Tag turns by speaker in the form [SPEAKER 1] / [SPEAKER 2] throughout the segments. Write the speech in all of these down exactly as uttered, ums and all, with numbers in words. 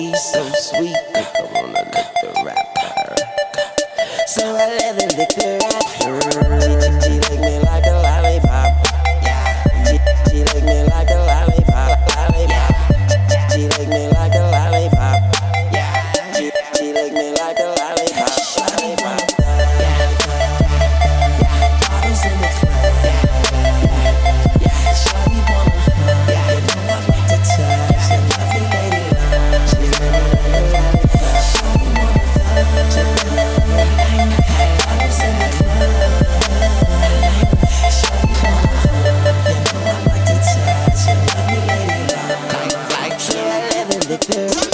[SPEAKER 1] she's so sweet. I wanna lick the rapper. So I let her lick the rapper. She, she, she lick me like a lollipop. Yeah. She, she lick me like a lollipop. Lollipop. She lick me like a lollipop. Yeah. She, she lick me like a lollipop. Lollipop. Bottles in the club. Yeah. Shawty wanna hug. Yeah. You know I like to touch. A lovely lady love. She let me lick a lollipop. Shawty wanna fuck. She let me lick a lollipop. Bottles in the club. Shawty wanna hug. You know I like to touch. A lovely lady love. Like so I let her lick the.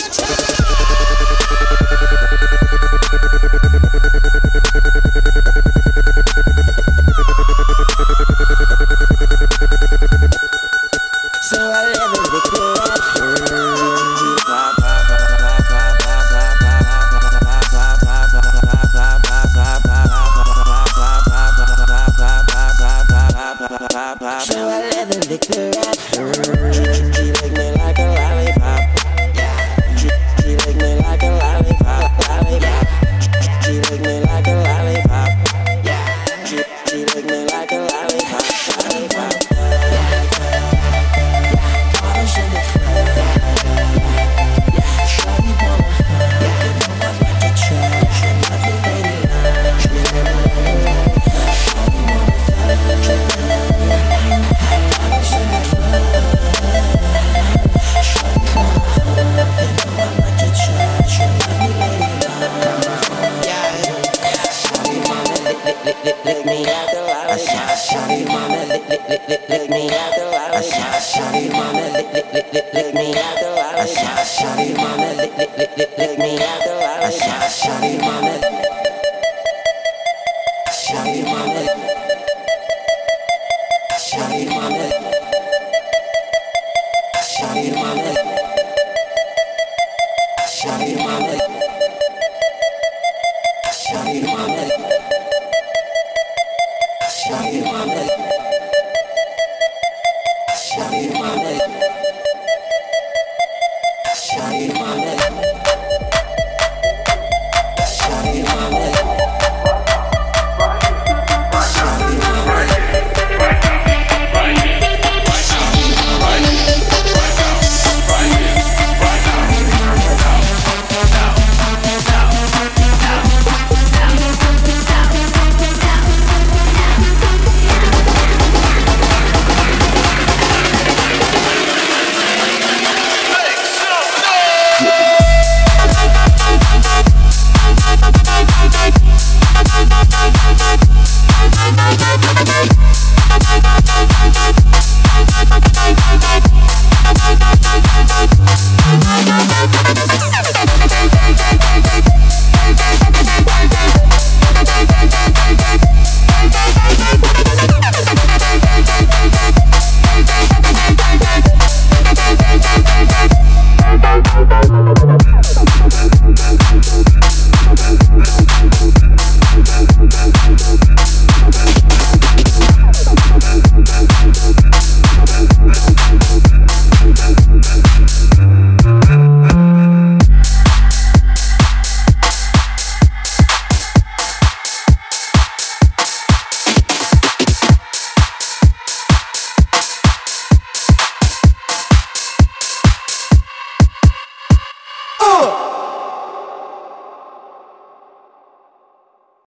[SPEAKER 1] So I let her lick the So I let her lick the rapper. She, she, she lick me like a lollipop. Yeah. She, she lick me like a lollipop. Lollipop. She lick me like a lollipop. Yeah. She, she lick me like a lollipop. Lollipop. Bottles in the club. Shawty wanna hug. You know I like to touch. A lovely lady love. She let me lick a lollipop. Shawty wanna fuck. She let me lick a lollipop. Bottles in the club. Shawty wanna hug. You know I like to touch. A lovely lady love. Yeah. Shawty wanna lick, lick, lick, lick, lick me like a lollipop. Shawty wanna lick, lick, lick, lick, lick me like a lollipop. Shawty wanna lick, lick, lick, lick, lick me like a lollipop. Shawty wanna lick, lick, lick, lick, lick me like a lollipop. Shawty wanna. Shawty wanna. Shawty wanna. Shawty wanna. Shawty wanna. Shawty wanna. Shawty wanna. Shawty wanna. Shawty wanna. Shawty wanna. Uh!